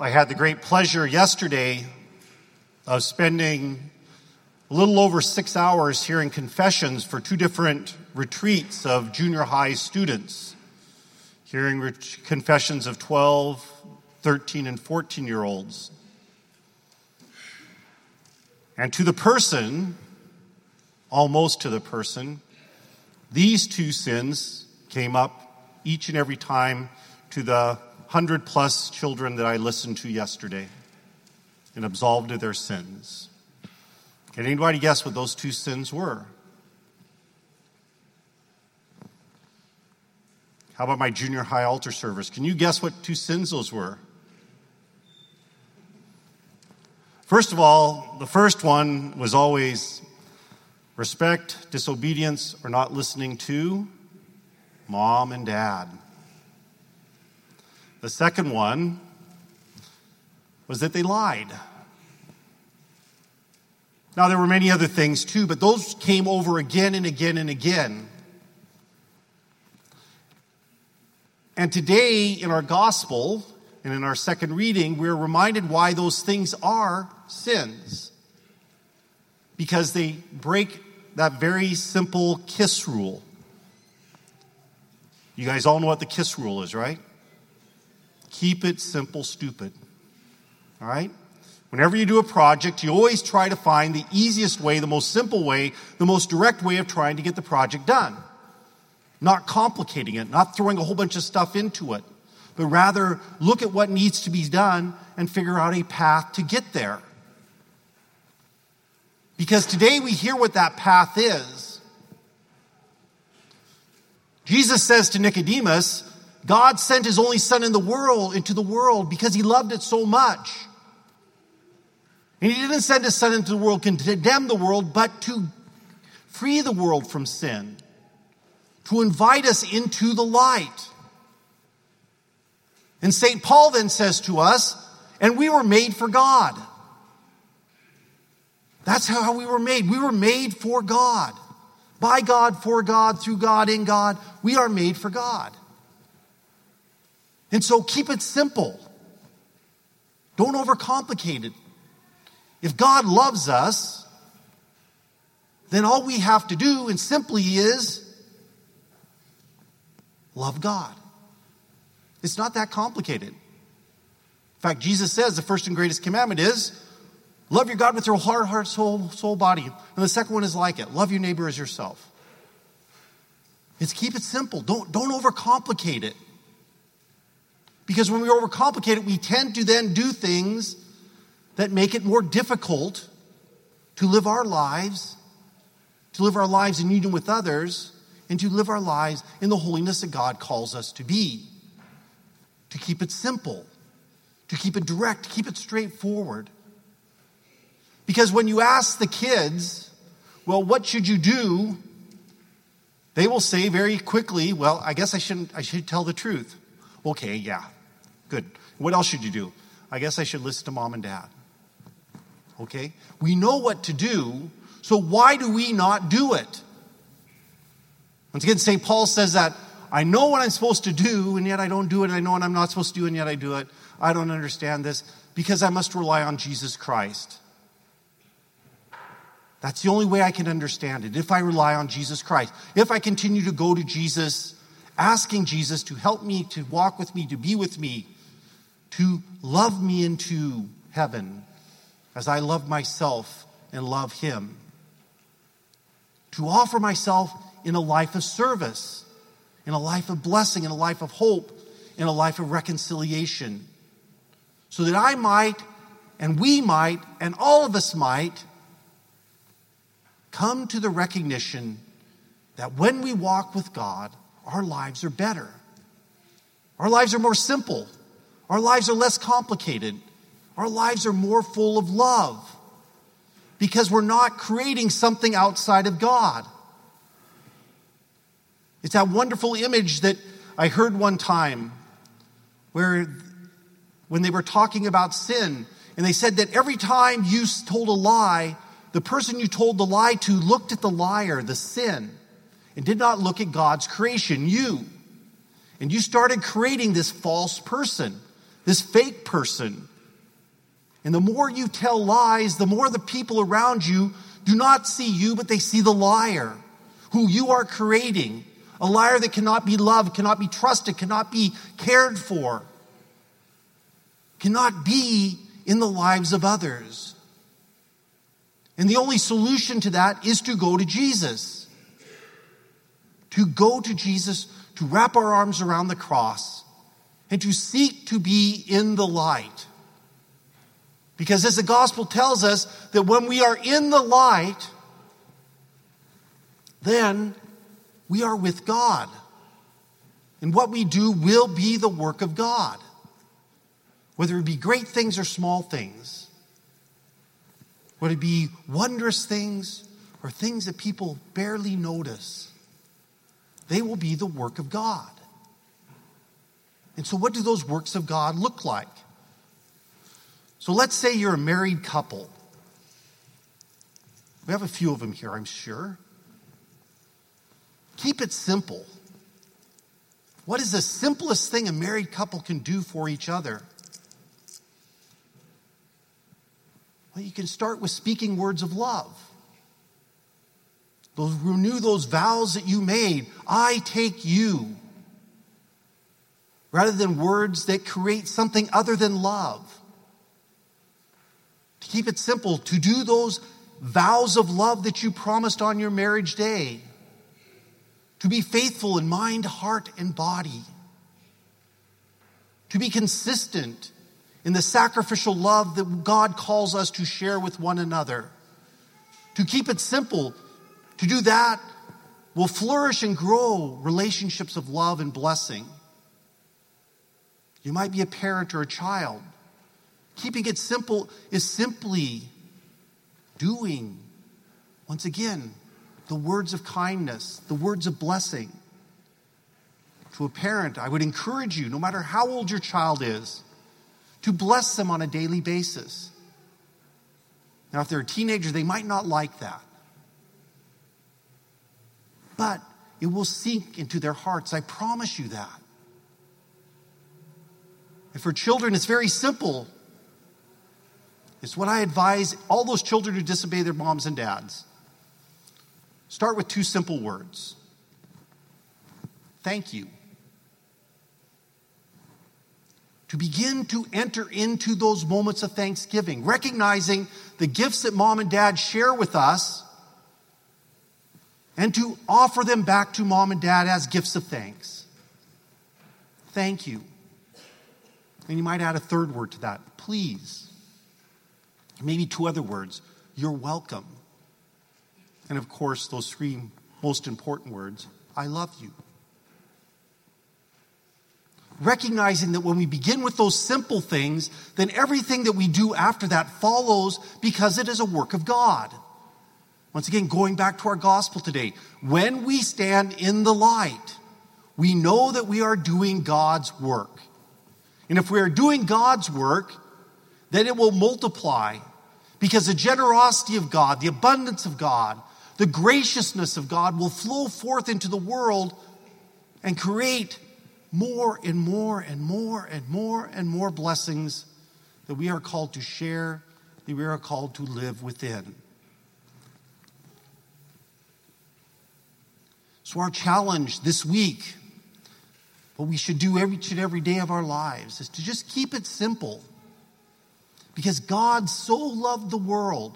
I had the great pleasure yesterday of spending a little over 6 hours hearing confessions for two different retreats of junior high students, hearing confessions of 12, 13, and 14-year-olds. And to the person, almost to the person, these two sins came up each and every time to the 100-plus children that I listened to yesterday and absolved of their sins. Can anybody guess what those two sins were? How about my junior high altar service? Can you guess what two sins those were? First of all, the first one was always respect, disobedience, or not listening to mom and dad. The second one was that they lied. Now, there were many other things too, but those came over again and again and again. And today, in our gospel and in our second reading, we're reminded why those things are sins. Because they break that very simple KISS rule. You guys all know what the KISS rule is, right? Keep it simple, stupid. All right? Whenever you do a project, you always try to find the easiest way, the most simple way, the most direct way of trying to get the project done. Not complicating it, not throwing a whole bunch of stuff into it, but rather look at what needs to be done and figure out a path to get there. Because today we hear what that path is. Jesus says to Nicodemus, God sent his only son into the world because he loved it so much. And he didn't send his son into the world to condemn the world, but to free the world from sin. To invite us into the light. And St. Paul then says to us, and we were made for God. That's how we were made. We were made for God. By God, for God, through God, in God. We are made for God. And so keep it simple. Don't overcomplicate it. If God loves us, then all we have to do, and simply is, love God. It's not that complicated. In fact, Jesus says the first and greatest commandment is, love your God with your heart, soul, body. And the second one is like it. Love your neighbor as yourself. It's keep it simple. Don't overcomplicate it. Because when we overcomplicate it, we tend to then do things that make it more difficult to live our lives in union with others, and to live our lives in the holiness that God calls us to be. To keep it simple, to keep it direct, to keep it straightforward. Because when you ask the kids, well, what should you do? They will say very quickly, well, I guess I should tell the truth. Okay, yeah, good. What else should you do? I guess I should listen to mom and dad. Okay? We know what to do, so why do we not do it? Once again, St. Paul says that, I know what I'm supposed to do, and yet I don't do it. I know what I'm not supposed to do, and yet I do it. I don't understand this, because I must rely on Jesus Christ. That's the only way I can understand it, if I rely on Jesus Christ. If I continue to go to Jesus, asking Jesus to help me, to walk with me, to be with me, to love me into heaven, as I love myself and love him. To offer myself in a life of service, in a life of blessing, in a life of hope, in a life of reconciliation. So that I might, and we might, and all of us might come to the recognition that when we walk with God, our lives are better. Our lives are more simple. Our lives are less complicated. Our lives are more full of love. Because we're not creating something outside of God. It's that wonderful image that I heard one time where when they were talking about sin, and they said that every time you told a lie, the person you told the lie to looked at the liar, the sin, and did not look at God's creation, you. And you started creating this false person, this fake person, And the more you tell lies, the more the people around you do not see you, but they see the liar who you are creating. A liar that cannot be loved, cannot be trusted, cannot be cared for, cannot be in the lives of others. And the only solution to that is to go to Jesus. To go to Jesus, to wrap our arms around the cross, and to seek to be in the light. Because as the gospel tells us, that when we are in the light, then we are with God. And what we do will be the work of God. Whether it be great things or small things. Whether it be wondrous things or things that people barely notice. They will be the work of God. And so what do those works of God look like? So let's say you're a married couple. We have a few of them here, I'm sure. Keep it simple. What is the simplest thing a married couple can do for each other? Well, you can start with speaking words of love. Renew those vows that you made. I take you. Rather than words that create something other than love. To keep it simple, to do those vows of love that you promised on your marriage day. To be faithful in mind, heart, and body. To be consistent in the sacrificial love that God calls us to share with one another. To keep it simple, to do that will flourish and grow relationships of love and blessing. You might be a parent or a child. Keeping it simple is simply doing, once again, the words of kindness, the words of blessing. To a parent, I would encourage you, no matter how old your child is, to bless them on a daily basis. Now, if they're a teenager, they might not like that. But it will sink into their hearts. I promise you that. And for children, it's very simple. It's what I advise all those children who disobey their moms and dads. Start with two simple words. Thank you. To begin to enter into those moments of thanksgiving, recognizing the gifts that mom and dad share with us, and to offer them back to mom and dad as gifts of thanks. Thank you. And you might add a third word to that. Please. Maybe two other words. You're welcome. And of course, those three most important words. I love you. Recognizing that when we begin with those simple things, then everything that we do after that follows because it is a work of God. Once again, going back to our gospel today, when we stand in the light, we know that we are doing God's work. And if we are doing God's work, then it will multiply because the generosity of God, the abundance of God, the graciousness of God will flow forth into the world and create more and more and more and more and more blessings that we are called to share, that we are called to live within. So our challenge this week, what we should do each and every day of our lives, is to just keep it simple. Because God so loved the world.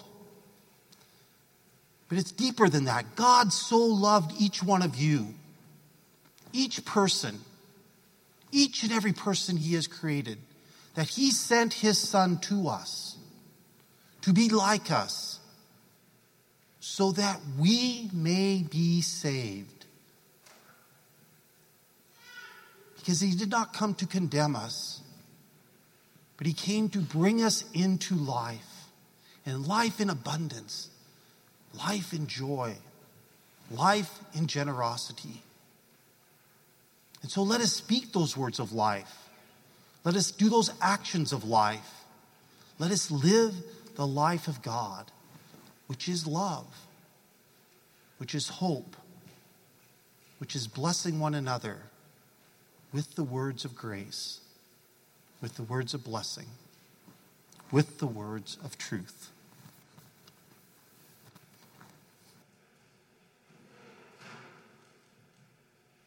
But it's deeper than that. God so loved each one of you. Each person. Each and every person he has created. That he sent his son to us. To be like us. So that we may be saved. Because he did not come to condemn us. But he came to bring us into life. And life in abundance. Life in joy. Life in generosity. And so let us speak those words of life. Let us do those actions of life. Let us live the life of God, which is love, which is hope, which is blessing one another with the words of grace, with the words of blessing. with the words of truth.